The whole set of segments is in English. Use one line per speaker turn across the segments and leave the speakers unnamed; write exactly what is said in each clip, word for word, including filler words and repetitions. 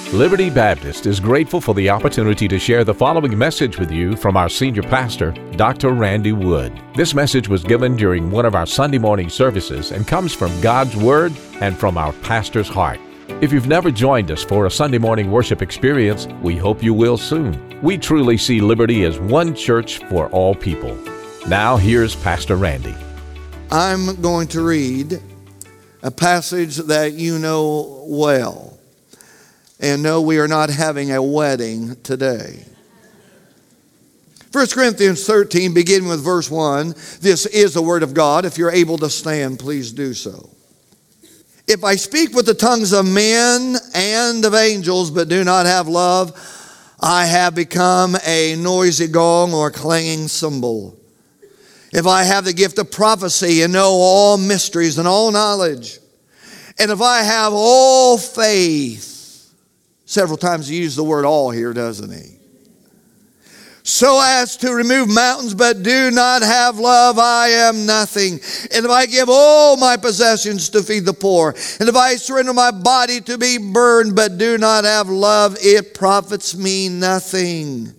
Liberty Baptist is grateful for the opportunity to share the following message with you from our senior pastor, Doctor Randy Wood. This message was given during one of our Sunday morning services and comes from God's Word and from our pastor's heart. If you've never joined us for a Sunday morning worship experience, we hope you will soon. We truly see Liberty as one church for all people. Now, here's Pastor Randy.
I'm going to read a passage that you know well. And no, we are not having a wedding today. First Corinthians thirteen, beginning with verse one. This is the word of God. If you're able to stand, please do so. If I speak with the tongues of men and of angels, but do not have love, I have become a noisy gong or clanging cymbal. If I have the gift of prophecy and know all mysteries and all knowledge, and if I have all faith, several times he used the word all here, doesn't he? So as to remove mountains, but do not have love, I am nothing. And if I give all my possessions to feed the poor, and if I surrender my body to be burned, but do not have love, it profits me nothing.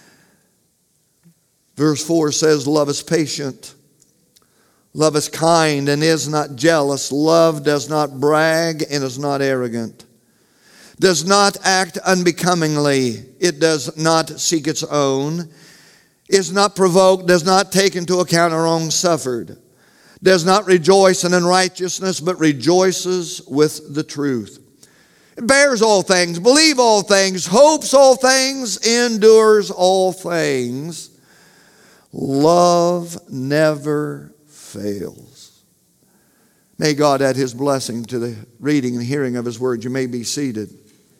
Verse four says, love is patient. Love is kind and is not jealous. Love does not brag and is not arrogant. Does not act unbecomingly. It does not seek its own. Is not provoked. Does not take into account our wrong suffered. Does not rejoice in unrighteousness, but rejoices with the truth. It bears all things, believes all things, hopes all things, endures all things. Love never fails. May God add His blessing to the reading and hearing of His word. You may be seated.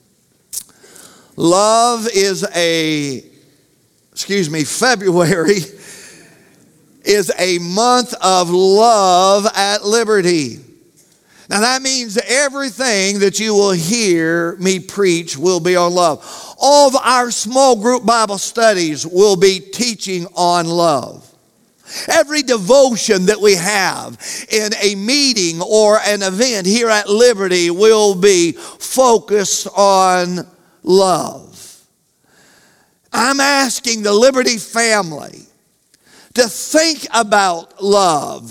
Love is a, excuse me, February is a month of love at Liberty. Now that means everything that you will hear me preach will be on love. All of our small group Bible studies will be teaching on love. Every devotion that we have in a meeting or an event here at Liberty will be focused on love. I'm asking the Liberty family to think about love,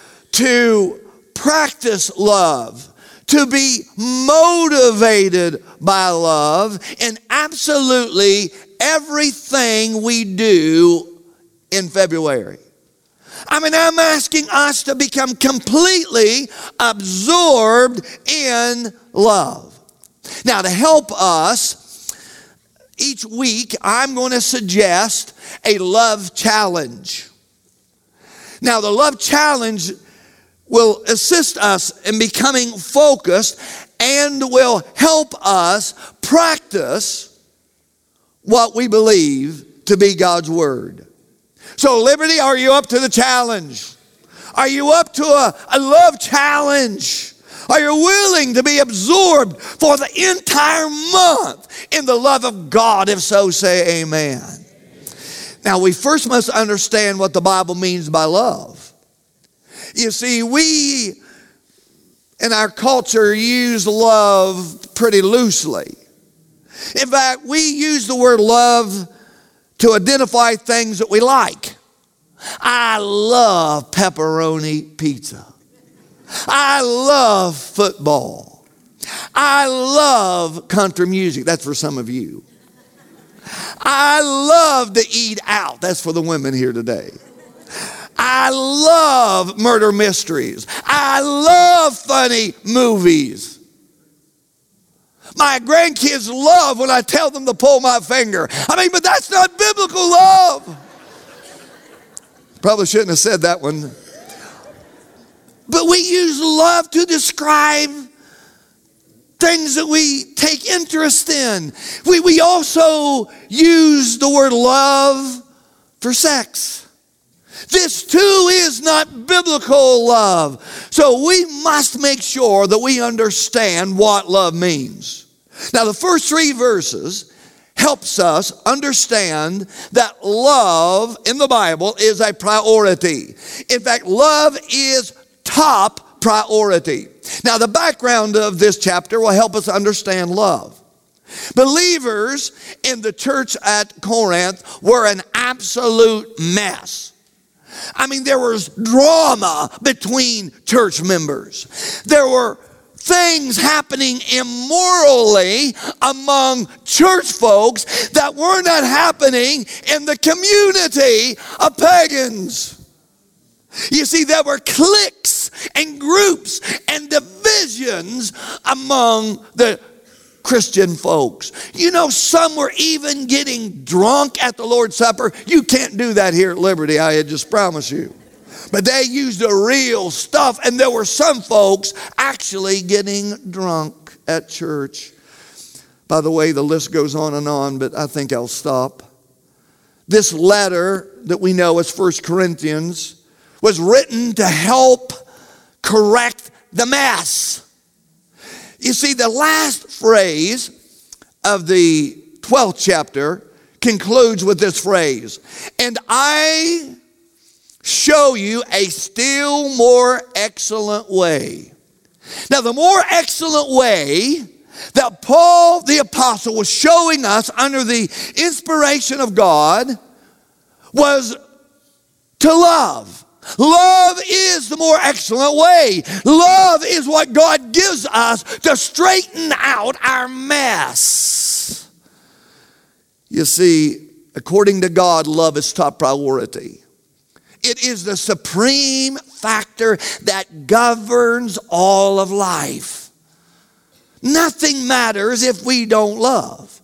to practice love, to be motivated by love in absolutely everything we do in February. I mean, I'm asking us to become completely absorbed in love. Now, to help us, each week I'm going to suggest a love challenge. Now, the love challenge will assist us in becoming focused and will help us practice what we believe to be God's Word. So, Liberty, are you up to the challenge? Are you up to a, a love challenge? Are you willing to be absorbed for the entire month in the love of God? If so, say amen. Amen. Now, we first must understand what the Bible means by love. You see, we in our culture use love pretty loosely. In fact, we use the word love to identify things that we like. I love pepperoni pizza. I love football. I love country music. That's for some of you. I love to eat out. That's for the women here today. I love murder mysteries. I love funny movies. My grandkids love when I tell them to pull my finger. I mean, but that's not biblical love. Probably shouldn't have said that one. But we use love to describe things that we take interest in. We, we also use the word love for sex. This too is not biblical love. So we must make sure that we understand what love means. Now, the first three verses helps us understand that love in the Bible is a priority. In fact, love is top priority. Now, the background of this chapter will help us understand love. Believers in the church at Corinth were an absolute mess. I mean, there was drama between church members. There were things happening immorally among church folks that were not happening in the community of pagans. You see, there were cliques and groups and divisions among the Christian folks. You know, some were even getting drunk at the Lord's Supper. You can't do that here at Liberty, I just promise you. But they used the real stuff, and there were some folks actually getting drunk at church. By the way, the list goes on and on, but I think I'll stop. This letter that we know as First Corinthians was written to help correct the mess. You see, the last phrase of the twelfth chapter concludes with this phrase, and I show you a still more excellent way. Now, the more excellent way that Paul the apostle was showing us under the inspiration of God was to love. Love is the more excellent way. Love is what God gives us to straighten out our mess. You see, according to God, love is top priority. It is the supreme factor that governs all of life. Nothing matters if we don't love.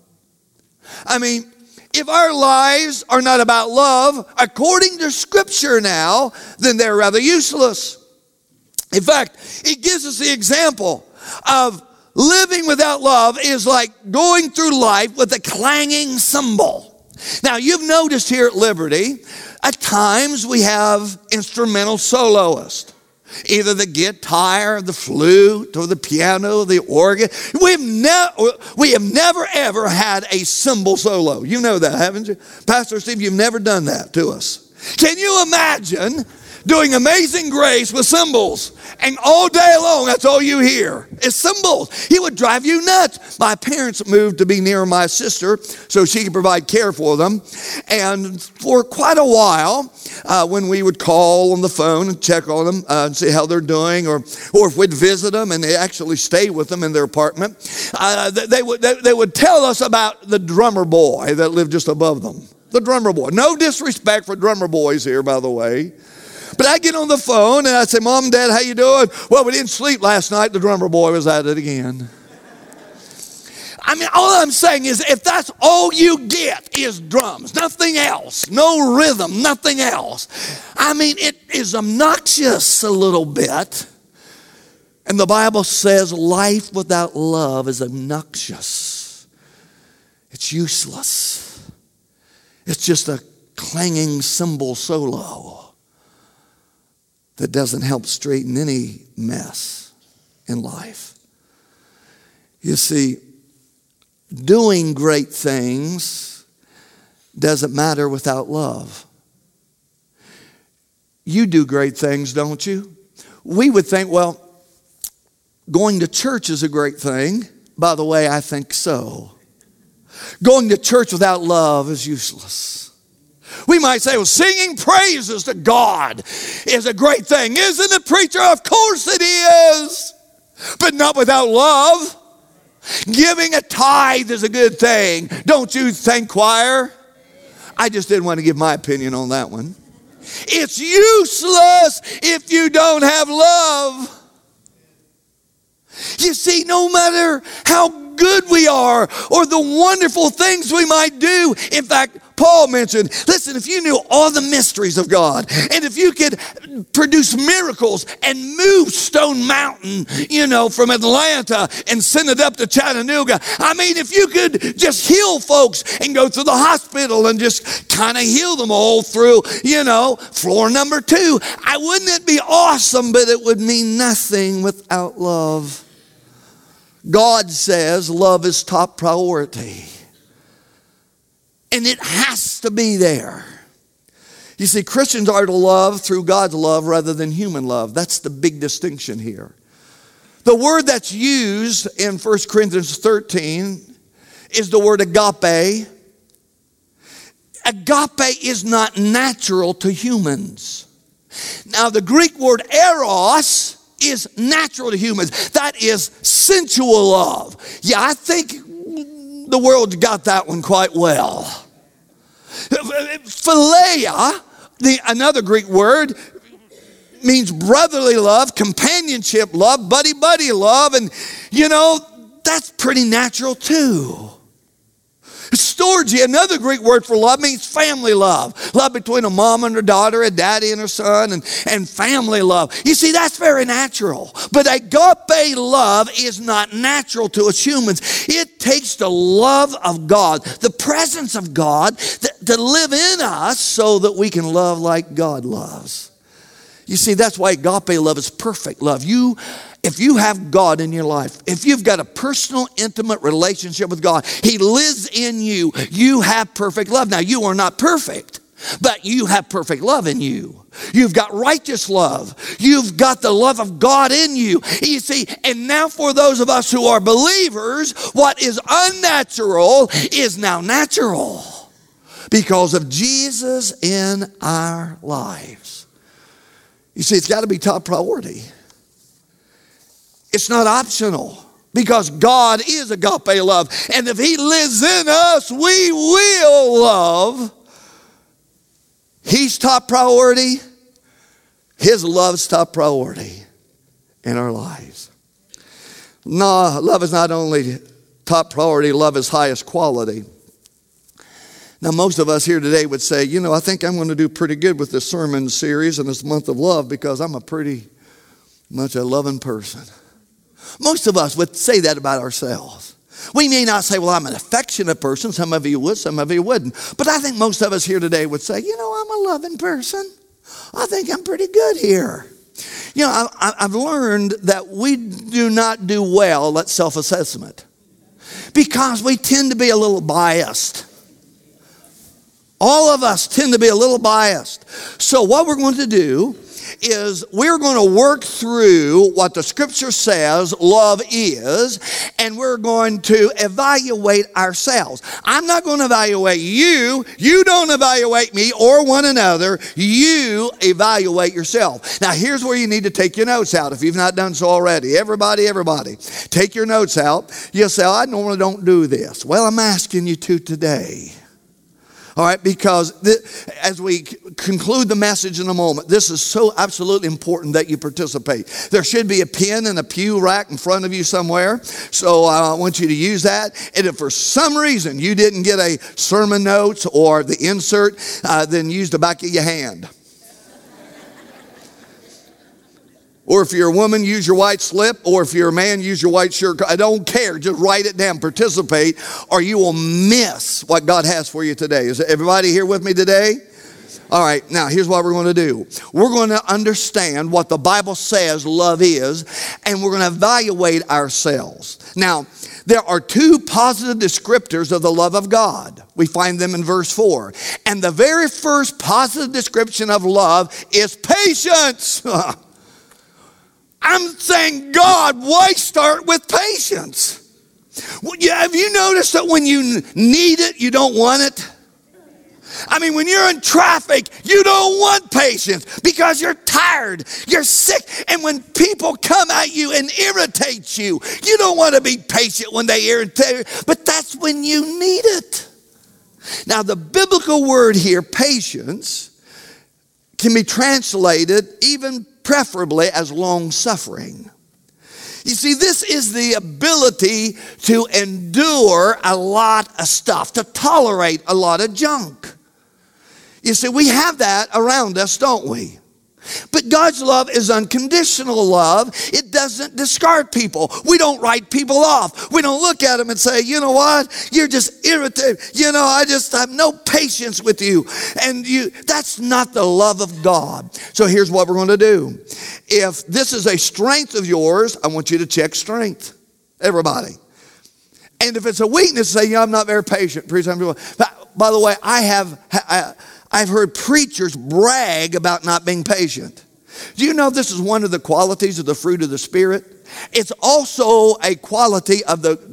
I mean, if our lives are not about love, according to Scripture now, then they're rather useless. In fact, it gives us the example of living without love is like going through life with a clanging cymbal. Now, you've noticed here at Liberty, at times we have instrumental soloists. Either the guitar, the flute, or the piano, the organ. We've never, we have never ever had a cymbal solo. You know that, haven't you? Pastor Steve, you've never done that to us. Can you imagine doing Amazing Grace with cymbals, and all day long that's all you hear is cymbals? It would drive you nuts. My parents moved to be near my sister so she could provide care for them, and for quite a while uh, when we would call on the phone and check on them uh, and see how they're doing, or or if we'd visit them and they actually stay with them in their apartment, uh, they would they, they would tell us about the drummer boy that lived just above them. The drummer boy. No disrespect for drummer boys here, by the way. But I get on the phone and I say, Mom, Dad, how you doing? Well, we didn't sleep last night. The drummer boy was at it again. I mean, all I'm saying is if that's all you get is drums, nothing else, no rhythm, nothing else. I mean, it is obnoxious a little bit. And the Bible says life without love is obnoxious. It's useless. It's just a clanging cymbal solo that doesn't help straighten any mess in life. You see, doing great things doesn't matter without love. You do great things, don't you? We would think, well, going to church is a great thing. By the way, I think so. Going to church without love is useless. We might say, well, singing praises to God is a great thing. Isn't it, preacher? Of course it is. But not without love. Giving a tithe is a good thing. Don't you think, choir? I just didn't want to give my opinion on that one. It's useless if you don't have love. You see, no matter how good we are or the wonderful things we might do. In fact, Paul mentioned, listen, if you knew all the mysteries of God, and if you could produce miracles and move Stone Mountain, you know, from Atlanta and send it up to Chattanooga. I mean, if you could just heal folks and go to the hospital and just kind of heal them all through, you know, floor number two. I wouldn't it be awesome, but it would mean nothing without love. God says love is top priority. And it has to be there. You see, Christians are to love through God's love rather than human love. That's the big distinction here. The word that's used in First Corinthians thirteen is the word agape. Agape is not natural to humans. Now, the Greek word eros is natural to humans. That is sensual love. Yeah, I think the world got that one quite well. Philia, the, another Greek word, means brotherly love, companionship love, buddy-buddy love, and you know, that's pretty natural too. Storge, another Greek word for love, means family love. Love between a mom and her daughter, a daddy and her son, and, and family love. You see, that's very natural. But agape love is not natural to us humans. It takes the love of God, the presence of God, to, to live in us so that we can love like God loves. You see, that's why agape love is perfect love. You If you have God in your life, if you've got a personal, intimate relationship with God, He lives in you, you have perfect love. Now, you are not perfect, but you have perfect love in you. You've got righteous love. You've got the love of God in you. You see, and now for those of us who are believers, what is unnatural is now natural because of Jesus in our lives. You see, it's got to be top priority. It's not optional because God is agape love. And if He lives in us, we will love. He's top priority. His love's top priority in our lives. No, love is not only top priority, love is highest quality. Now, most of us here today would say, you know, I think I'm going to do pretty good with this sermon series and this month of love because I'm a pretty much a loving person. Most of us would say that about ourselves. We may not say, well, I'm an affectionate person. Some of you would, some of you wouldn't. But I think most of us here today would say, you know, I'm a loving person. I think I'm pretty good here. You know, I, I've learned that we do not do well at self-assessment because we tend to be a little biased. All of us tend to be a little biased. So what we're going to do is we're going to work through what the Scripture says love is, and we're going to evaluate ourselves. I'm not going to evaluate you. You don't evaluate me or one another. You evaluate yourself. Now, here's where you need to take your notes out if you've not done so already. Everybody, everybody, take your notes out. You'll say, oh, I normally don't do this. Well, I'm asking you to today. All right, because th- as we c- conclude the message in a moment, this is so absolutely important that you participate. There should be a pen and a pew rack in front of you somewhere, so uh, I want you to use that. And if for some reason you didn't get a sermon notes or the insert, uh, then use the back of your hand. Or if you're a woman, use your white slip. Or if you're a man, use your white shirt. I don't care. Just write it down. Participate, or you will miss what God has for you today. Is everybody here with me today? All right, now here's what we're going to do. We're going to understand what the Bible says love is, and we're going to evaluate ourselves. Now, there are two positive descriptors of the love of God. We find them in verse four. And the very first positive description of love is patience. I'm saying, God, why start with patience? Well, yeah, have you noticed that when you need it, you don't want it? I mean, when you're in traffic, you don't want patience because you're tired, you're sick. And when people come at you and irritate you, you don't want to be patient when they irritate you, but that's when you need it. Now, the biblical word here, patience, can be translated even preferably as long-suffering. You see, this is the ability to endure a lot of stuff, to tolerate a lot of junk. You see, we have that around us, don't we? But God's love is unconditional love. It doesn't discard people. We don't write people off. We don't look at them and say, you know what? You're just irritated. You know, I just have no patience with you. And you that's not the love of God. So here's what we're going to do. If this is a strength of yours, I want you to check strength. Everybody. And if it's a weakness, say, yeah, I'm not very patient. By the way, I have... I, I've heard preachers brag about not being patient. Do you know this is one of the qualities of the fruit of the Spirit? It's also a quality of the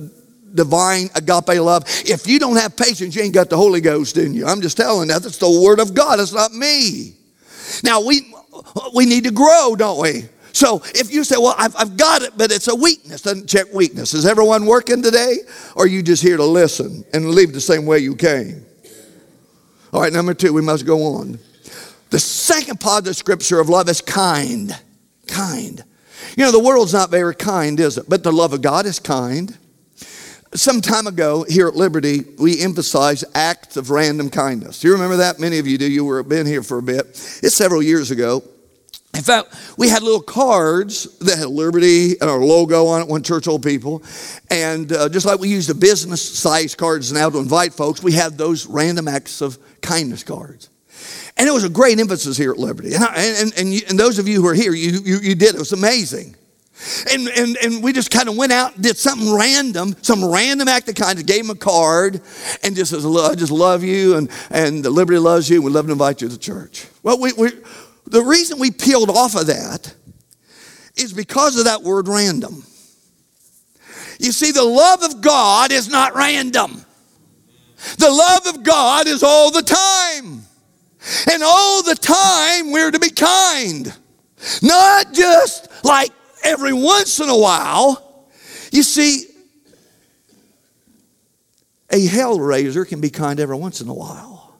divine agape love. If you don't have patience, you ain't got the Holy Ghost in you. I'm just telling you, that's the Word of God. It's not me. Now, we we need to grow, don't we? So if you say, well, I've, I've got it, but it's a weakness, doesn't check weakness. Is everyone working today? Or are you just here to listen and leave the same way you came? All right, number two, we must go on. The second part of the scripture of love is kind. Kind. You know, the world's not very kind, is it? But the love of God is kind. Some time ago here at Liberty, we emphasized acts of random kindness. Do you remember that? Many of you do. You were been here for a bit. It's several years ago. In fact, we had little cards that had Liberty and our logo on it, one church old people. And uh, just like we use the business size cards now to invite folks, we had those random acts of kindness cards. And it was a great emphasis here at Liberty. And, I, and, and, you, and those of you who are here, you, you, you did. It was amazing. And, and, and we just kind of went out and did something random, some random act of kindness, gave them a card, and just says, I just love you, and, and Liberty loves you, and we'd love to invite you to church. Well, we, we, the reason we peeled off of that is because of that word random. You see, the love of God is not random. The love of God is all the time. And all the time we're to be kind. Not just like every once in a while. You see, a hellraiser can be kind every once in a while.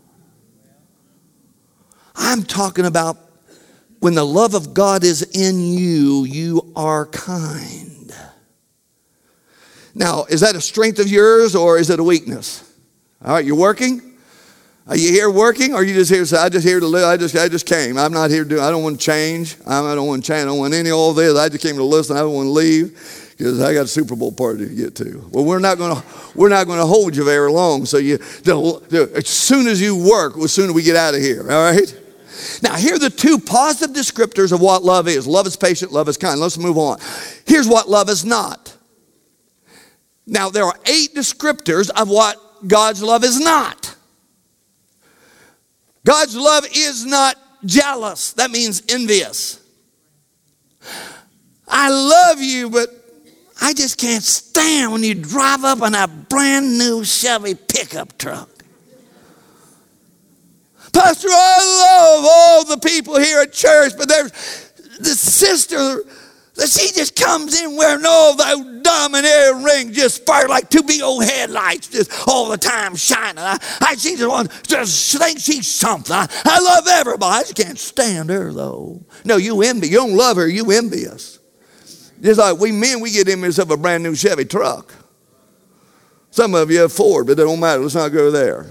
I'm talking about when the love of God is in you, you are kind. Now, is that a strength of yours or is it a weakness? All right, you're working? Are you here working, or are you just here to say, I just here to live, I just I just came. I'm not here to do, I don't want to change. I don't want to change. I don't want any of all this. I just came to listen. I don't want to leave because I got a Super Bowl party to get to. Well, we're not going to we're not going to hold you very long. So you, as soon as you work, as soon as we get out of here, all right? Now, here are the two positive descriptors of what love is. Love is patient, love is kind. Let's move on. Here's what love is not. Now, there are eight descriptors of what God's love is not. God's love is not jealous. That means envious. I love you, but I just can't stand when you drive up in a brand new Chevy pickup truck. Pastor, I love all the people here at church, but there's the sister that she just comes in wearing all those diamond earrings, just fire like two big old headlights, just all the time shining. I, I she just want just think she's something. I, I love everybody. I just can't stand her though. No, you envy. You don't love her. You envious. Just like we men, we get envious of a brand new Chevy truck. Some of you have Ford, but it don't matter. Let's not go there.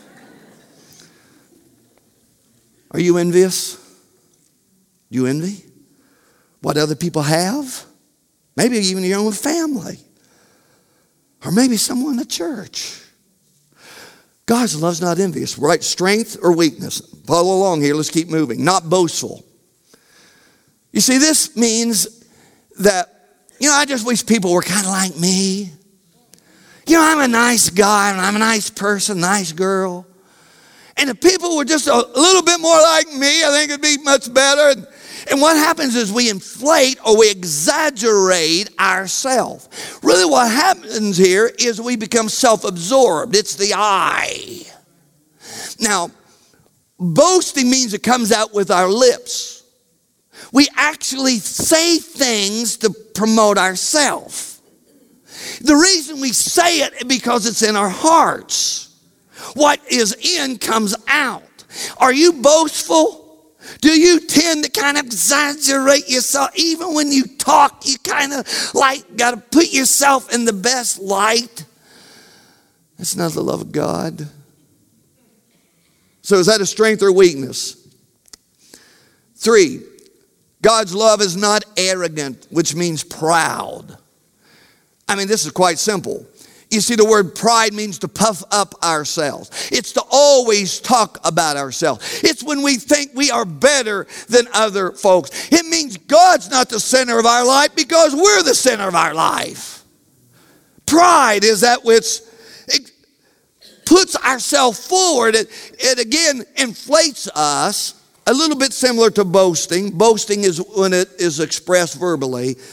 Are you envious? Do you envy what other people have? Maybe even your own family. Or maybe someone at church. God's love's not envious, right? Strength or weakness. Follow along here. Let's keep moving. Not boastful. You see, this means that, you know, I just wish people were kind of like me. You know, I'm a nice guy and I'm a nice person, nice girl. And if people were just a little bit more like me, I think it'd be much better. And, and what happens is we inflate or we exaggerate ourselves. Really what happens here is we become self-absorbed. It's the I. Now, boasting means it comes out with our lips. We actually say things to promote ourselves. The reason we say it is because it's in our hearts. What is in comes out. Are you boastful? Do you tend to kind of exaggerate yourself? Even when you talk, you kind of like got to put yourself in the best light. That's not the love of God. So is that a strength or weakness? Three, God's love is not arrogant, which means proud. I mean, this is quite simple. You see, the word pride means to puff up ourselves. It's to always talk about ourselves. It's when we think we are better than other folks. It means God's not the center of our life because we're the center of our life. Pride is that which it puts ourselves forward. It, it again inflates us, a little bit similar to boasting. Boasting is when it is expressed verbally.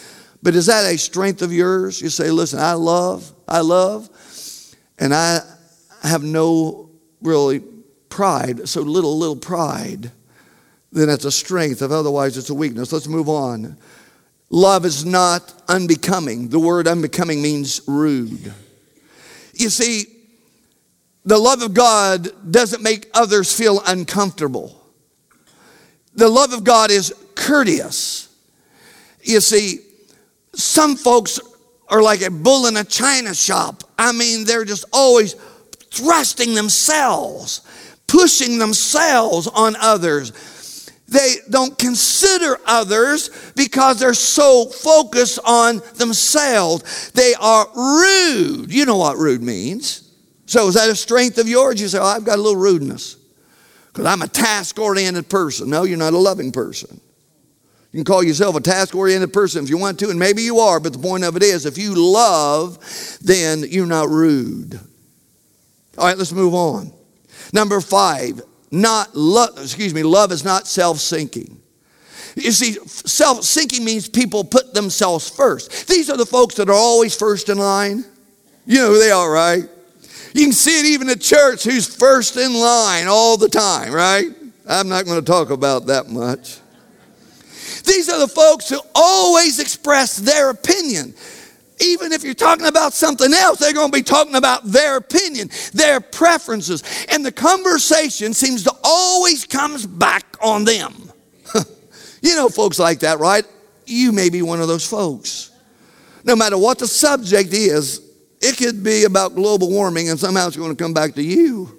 But is that a strength of yours? You say, listen, I love, I love, and I have no really pride, so little, little pride. Then it's a strength. If otherwise, it's a weakness. Let's move on. Love is not unbecoming. The word unbecoming means rude. You see, the love of God doesn't make others feel uncomfortable. The love of God is courteous. You see, some folks are like a bull in a china shop. I mean, they're just always thrusting themselves, pushing themselves on others. They don't consider others because they're so focused on themselves. They are rude. You know what rude means. So is that a strength of yours? You say, oh, I've got a little rudeness because I'm a task-oriented person. No, you're not a loving person. You can call yourself a task-oriented person if you want to, and maybe you are, but the point of it is, if you love, then you're not rude. All right, let's move on. Number five, not love, excuse me, love is not self-seeking. You see, self-seeking means people put themselves first. These are the folks that are always first in line. You know who they are, right? You can see it even at church, who's first in line all the time, right? I'm not going to talk about that much. These are the folks who always express their opinion. Even if you're talking about something else, they're going to be talking about their opinion, their preferences. And the conversation seems to always comes back on them. You know folks like that, right? You may be one of those folks. No matter what the subject is, it could be about global warming and somehow it's going to come back to you.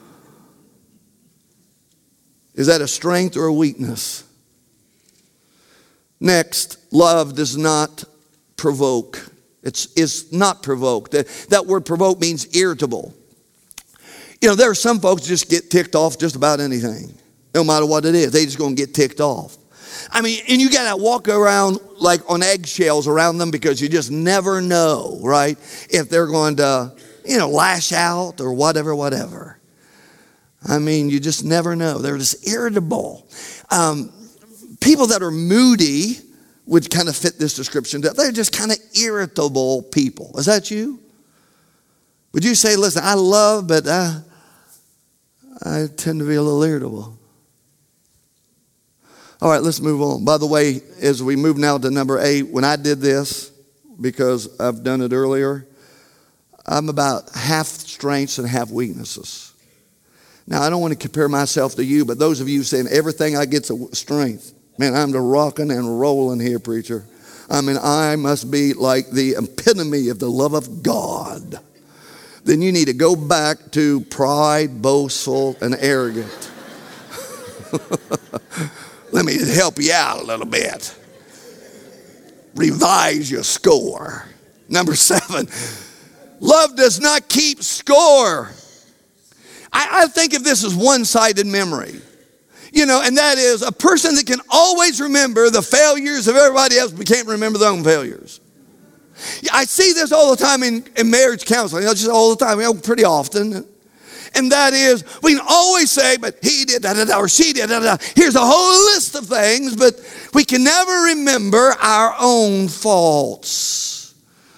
Is that a strength or a weakness? Next, love does not provoke. It's, it's not provoked. That, that word provoke means irritable. You know, there are some folks just get ticked off just about anything. No matter what it is, they just going to get ticked off. I mean, and you got to walk around like on eggshells around them because you just never know, right? If they're going to, you know, lash out or whatever, whatever. I mean, you just never know. They're just irritable. Um, people that are moody would kind of fit this description. They're just kind of irritable people. Is that you? Would you say, listen, I love, but I, I tend to be a little irritable? All right, let's move on. By the way, as we move now to number eight, when I did this, because I've done it earlier, I'm about half strengths and half weaknesses. Now, I don't want to compare myself to you, but those of you saying everything I get's a strength, man, I'm the rocking and rolling here, preacher. I mean, I must be like the epitome of the love of God. Then you need to go back to pride, boastful, and arrogant. Let me help you out a little bit. Revise your score. Number seven, love does not keep score. I, I think of this as one-sided memory. You know, and that is a person that can always remember the failures of everybody else but can't remember their own failures. I see this all the time in, in marriage counseling, just all the time, you know, pretty often. And that is, we can always say, but he did da da da, or she did da da da. Here's a whole list of things, but we can never remember our own faults.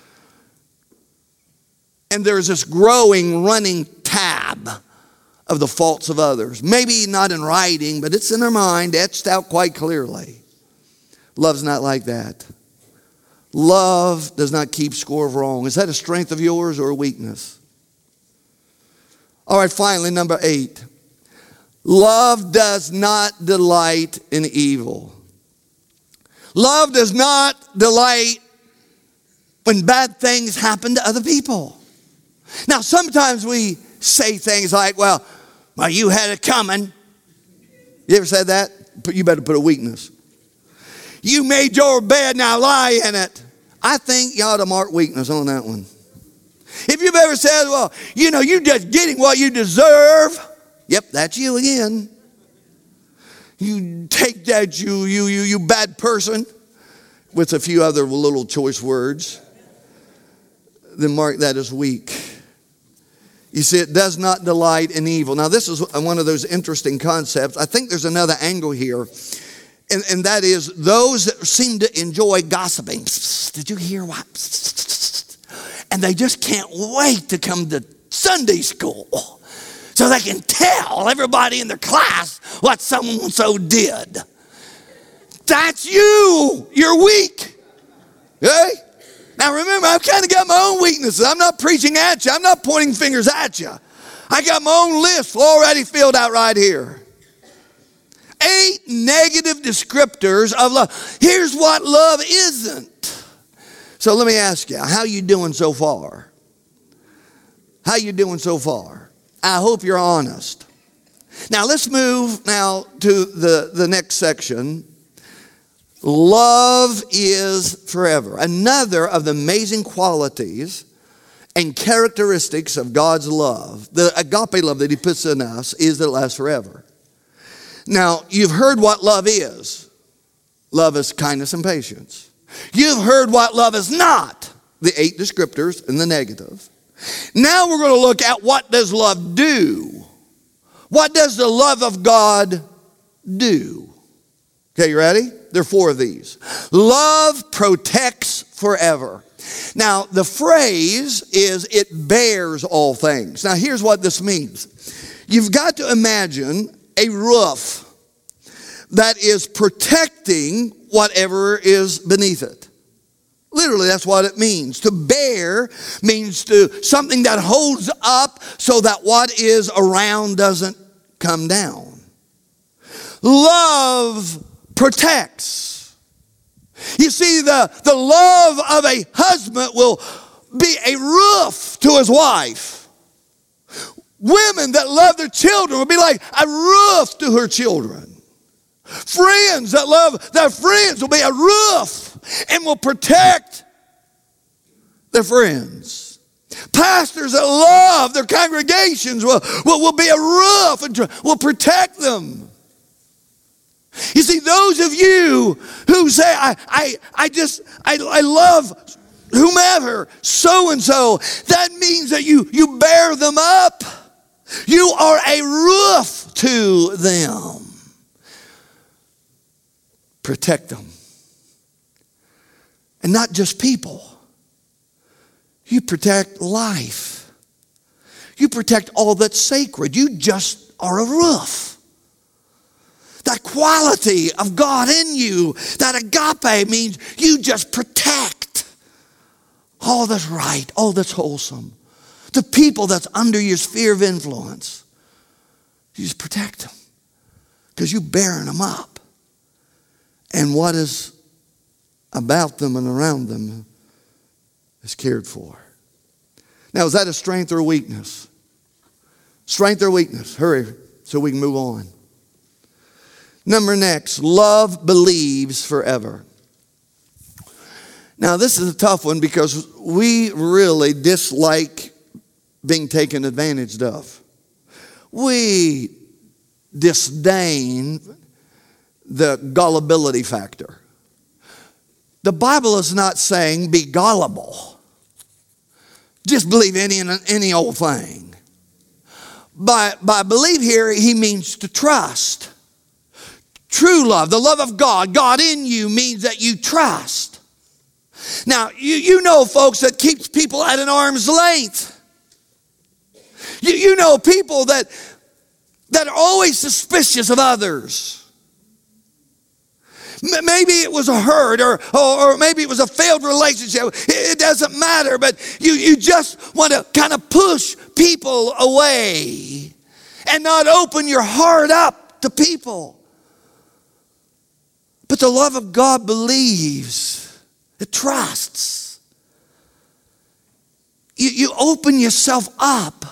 And there's this growing, running tab of the faults of others. Maybe not in writing, but it's in their mind, etched out quite clearly. Love's not like that. Love does not keep score of wrong. Is that a strength of yours or a weakness? All right, finally, number eight. Love does not delight in evil. Love does not delight when bad things happen to other people. Now, sometimes we say things like, well, well, you had it coming. You ever said that? You better put a weakness. You made your bed, now lie in it. I think you ought to mark weakness on that one. If you've ever said, well, you know, you're just getting what you deserve. Yep, that's you again. You take that, you, you, you, you bad person, with a few other little choice words. Then mark that as weak. You see, it does not delight in evil. Now, this is one of those interesting concepts. I think there's another angle here. And, and that is those that seem to enjoy gossiping. Did you hear what? And they just can't wait to come to Sunday school so they can tell everybody in their class what so-and-so did. That's you. You're weak. Okay? Now remember, I've kind of got my own weaknesses. I'm not preaching at you. I'm not pointing fingers at you. I got my own list already filled out right here. Eight negative descriptors of love. Here's what love isn't. So let me ask you, how you doing so far? How you doing so far? I hope you're honest. Now let's move now to the, the next section. Love is forever. Another of the amazing qualities and characteristics of God's love, the agape love that he puts in us, is that it lasts forever. Now, you've heard what love is. Love is kindness and patience. You've heard what love is not, the eight descriptors and the negative. Now we're going to look at what does love do. What does the love of God do? Okay, you ready? There are four of these. Love protects forever. Now, the phrase is it bears all things. Now, here's what this means. You've got to imagine a roof that is protecting whatever is beneath it. Literally, that's what it means. To bear means to something that holds up so that what is around doesn't come down. Love protects. You see, the, the love of a husband will be a roof to his wife. Women that love their children will be like a roof to her children. Friends that love their friends will be a roof and will protect their friends. Pastors that love their congregations will, will, will be a roof and will protect them. You see, those of you who say, I, I, I just, I, I love whomever, so-and-so, that means that you, you bear them up. You are a roof to them. Protect them. And not just people. You protect life. You protect all that's sacred. You just are a roof. That quality of God in you, that agape, means you just protect all that's right, all that's wholesome. The people that's under your sphere of influence, you just protect them because you're bearing them up. And what is about them and around them is cared for. Now, is that a strength or a weakness? Strength or weakness? Hurry so we can move on. Number next, love believes forever. Now, this is a tough one because we really dislike being taken advantage of. We disdain the gullibility factor. The Bible is not saying be gullible. Just believe any any old thing. By, by believe here, he means to trust. True love, the love of God, God in you, means that you trust. Now, you, you know folks that keeps people at an arm's length. You, you know people that, that are always suspicious of others. Maybe it was a hurt or, or, or maybe it was a failed relationship. It doesn't matter, but you, you just want to kind of push people away and not open your heart up to people. But the love of God believes. It trusts. You, you open yourself up.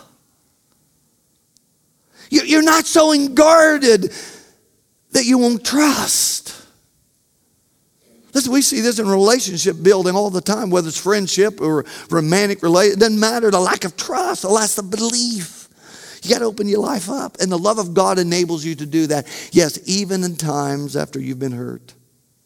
You, you're not so unguarded that you won't trust. Listen, we see this in relationship building all the time, whether it's friendship or romantic relationship. It doesn't matter. The lack of trust, the lack of belief. You got to open your life up. And the love of God enables you to do that. Yes, even in times after you've been hurt.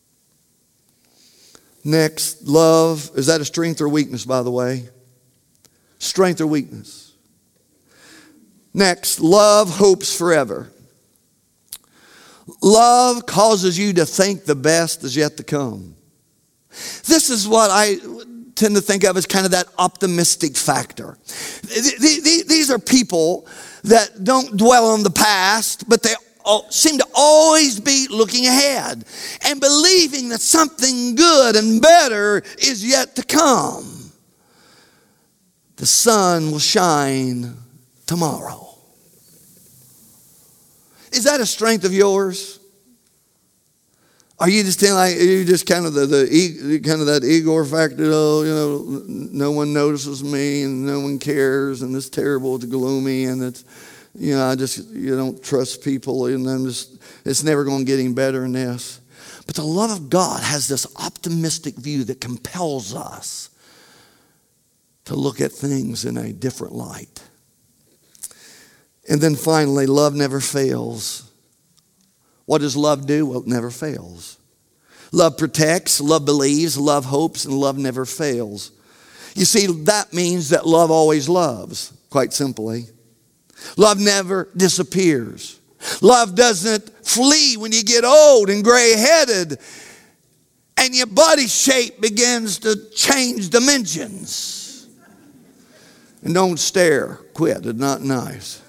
Next, love. Is that a strength or weakness, by the way? Strength or weakness. Next, love hopes forever. Love causes you to think the best is yet to come. This is what I tend to think of as kind of that optimistic factor. These are people that don't dwell on the past, but they seem to always be looking ahead and believing that something good and better is yet to come. The sun will shine tomorrow. Is that a strength of yours? Are you just like, are you just kind of the, the kind of that Igor factor? Oh, you know, no one notices me and no one cares, and it's terrible, it's gloomy, and it's, you know, I just, you don't trust people, and I'm just, it's never going to get any better than this. But the love of God has this optimistic view that compels us to look at things in a different light. And then finally, love never fails. What does love do? Well, it never fails. Love protects, love believes, love hopes, and love never fails. You see, that means that love always loves, quite simply. Love never disappears. Love doesn't flee when you get old and gray-headed and your body shape begins to change dimensions. And don't stare. Quit. It's not nice.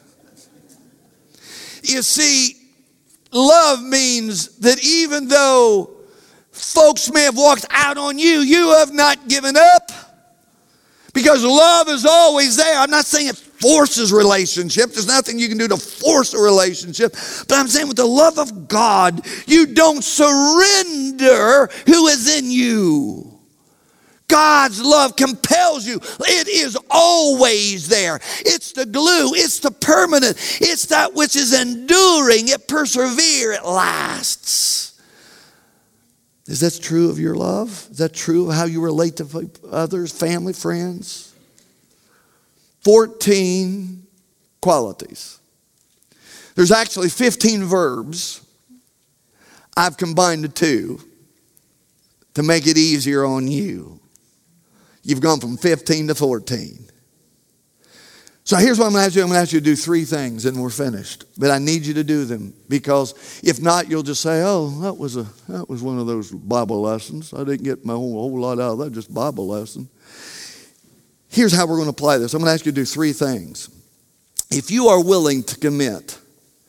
You see, love means that even though folks may have walked out on you, you have not given up. Because love is always there. I'm not saying it forces relationship. There's nothing you can do to force a relationship. But I'm saying with the love of God, you don't surrender who is in you. God's love compels you. It is always there. It's the glue. It's the permanent. It's that which is enduring. It perseveres. It lasts. Is that true of your love? Is that true of how you relate to others, family, friends? fourteen qualities. There's actually fifteen verbs. I've combined the two to make it easier on you. You've gone from fifteen to fourteen. So here's what I'm going to ask you. I'm going to ask you to do three things and we're finished. But I need you to do them because if not, you'll just say, oh, that was a that was one of those Bible lessons. I didn't get my whole, whole lot out of that, just Bible lesson. Here's how we're going to apply this. I'm going to ask you to do three things. If you are willing to commit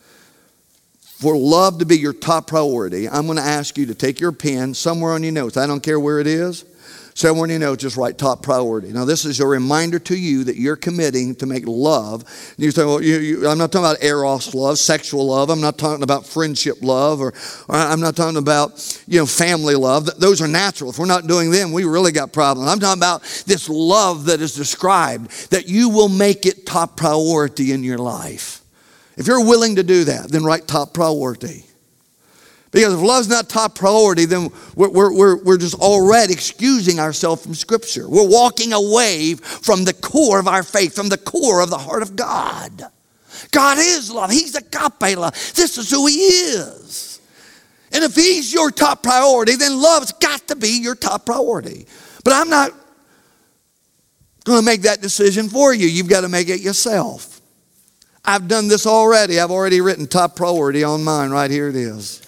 for love to be your top priority, I'm going to ask you to take your pen somewhere on your notes. I don't care where it is. Somewhere in your notes, just write top priority. Now, this is a reminder to you that you're committing to make love. You say, well, you, you, I'm not talking about eros love, sexual love. I'm not talking about friendship love, or, or I'm not talking about, you know, family love. Those are natural. If we're not doing them, we really got problems. I'm talking about this love that is described, that you will make it top priority in your life. If you're willing to do that, then write top priority. Because if love's not top priority, then we're, we're, we're just already excusing ourselves from Scripture. We're walking away from the core of our faith, from the core of the heart of God. God is love. He's agape love. This is who He is. And if He's your top priority, then love's got to be your top priority. But I'm not going to make that decision for you. You've got to make it yourself. I've done this already. I've already written top priority on mine. Right here it is.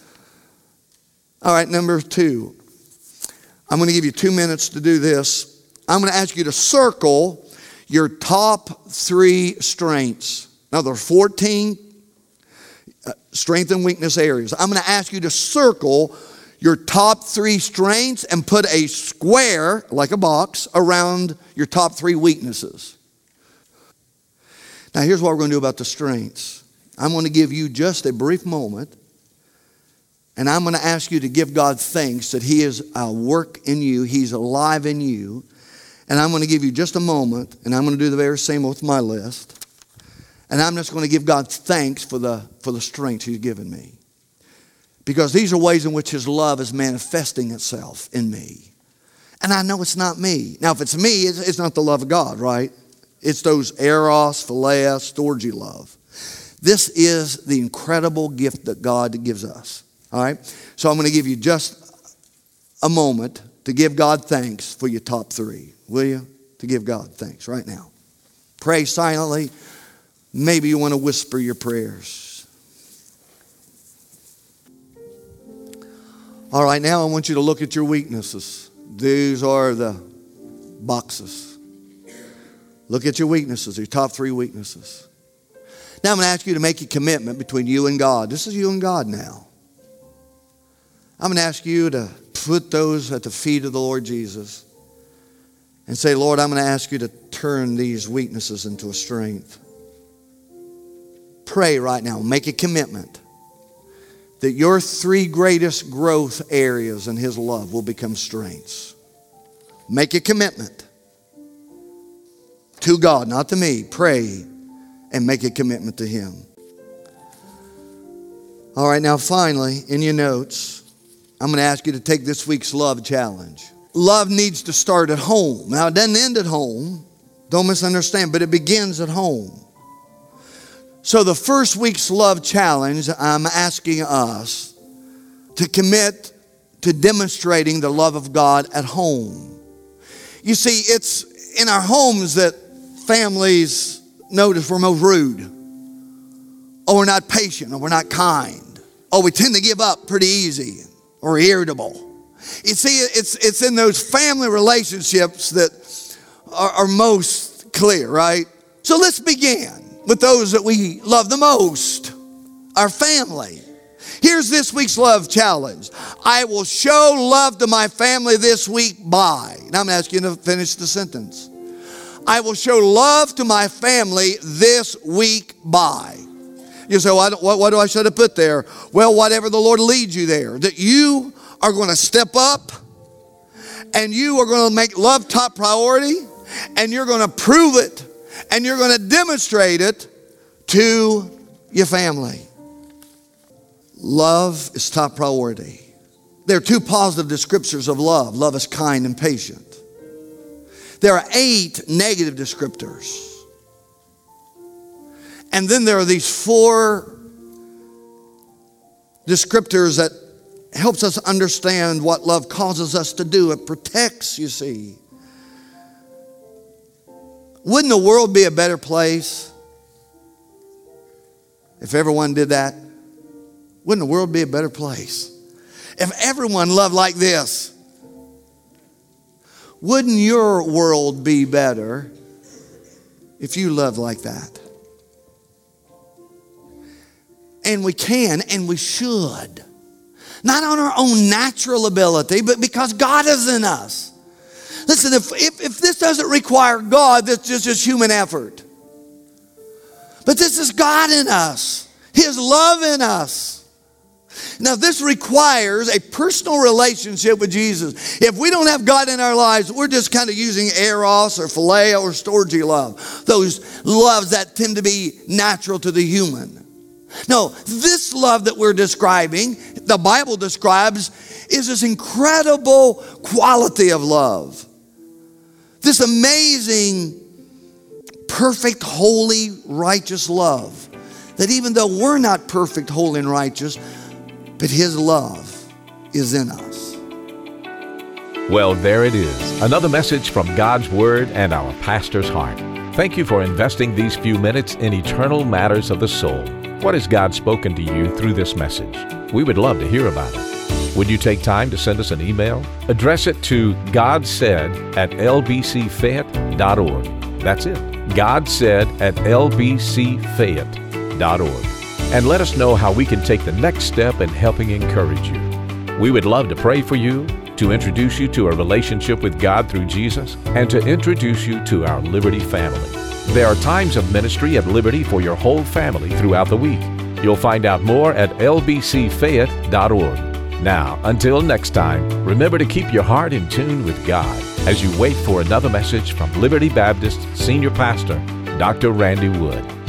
All right, number two. I'm going to give you two minutes to do this. I'm going to ask you to circle your top three strengths. Now, there are fourteen uh, strength and weakness areas. I'm going to ask you to circle your top three strengths and put a square, like a box, around your top three weaknesses. Now, here's what we're going to do about the strengths. I'm going to give you just a brief moment. And I'm going to ask you to give God thanks that He is at work in you. He's alive in you. And I'm going to give you just a moment. And I'm going to do the very same with my list. And I'm just going to give God thanks for the, for the strength He's given me. Because these are ways in which His love is manifesting itself in me. And I know it's not me. Now, if it's me, it's, it's not the love of God, right? It's those eros, philia, storge love. This is the incredible gift that God gives us. All right, so I'm going to give you just a moment to give God thanks for your top three. Will you? To give God thanks right now. Pray silently. Maybe you want to whisper your prayers. All right, now I want you to look at your weaknesses. These are the boxes. Look at your weaknesses, your top three weaknesses. Now I'm going to ask you to make a commitment between you and God. This is you and God now. I'm going to ask you to put those at the feet of the Lord Jesus and say, Lord, I'm going to ask you to turn these weaknesses into a strength. Pray right now. Make a commitment that your three greatest growth areas in His love will become strengths. Make a commitment to God, not to me. Pray and make a commitment to Him. All right, now finally, in your notes, I'm going to ask you to take this week's love challenge. Love needs to start at home. Now, it doesn't end at home. Don't misunderstand, but it begins at home. So the first week's love challenge, I'm asking us to commit to demonstrating the love of God at home. You see, it's in our homes that families notice we're most rude, or we're not patient, or we're not kind, or we tend to give up pretty easy, or irritable. You see, it's it's in those family relationships that are, are most clear, right? So let's begin with those that we love the most, our family. Here's this week's love challenge. I will show love to my family this week by. Now I'm going to ask you to finish the sentence. I will show love to my family this week by. You say, well, what, what do I should have put there? Well, whatever the Lord leads you there. That you are going to step up and you are going to make love top priority and you're going to prove it and you're going to demonstrate it to your family. Love is top priority. There are two positive descriptors of love. Love is kind and patient. There are eight negative descriptors. And then there are these four descriptors that helps us understand what love causes us to do. It protects, you see. Wouldn't the world be a better place if everyone did that? Wouldn't the world be a better place if everyone loved like this? Wouldn't your world be better if you loved like that? And we can and we should. Not on our own natural ability, but because God is in us. Listen, if, if, if this doesn't require God, that's just, just human effort. But this is God in us. His love in us. Now, this requires a personal relationship with Jesus. If we don't have God in our lives, we're just kind of using eros or phileo or storge love. Those loves that tend to be natural to the human. No, this love that we're describing, the Bible describes, is this incredible quality of love. This amazing, perfect, holy, righteous love. That even though we're not perfect, holy, and righteous, but His love is in us.
Well, there it is. Another message from God's Word and our pastor's heart. Thank you for investing these few minutes in eternal matters of the soul. What has God spoken to you through this message? We would love to hear about it. Would you take time to send us an email? Address it to godsaid at l b c fayette dot org. That's it. godsaid at l b c fayette dot org. And let us know how we can take the next step in helping encourage you. We would love to pray for you, to introduce you to a relationship with God through Jesus, and to introduce you to our Liberty family. There are times of ministry at Liberty for your whole family throughout the week. You'll find out more at l b c fayette dot org. Now, until next time, remember to keep your heart in tune with God as you wait for another message from Liberty Baptist Senior Pastor, Doctor Randy Wood.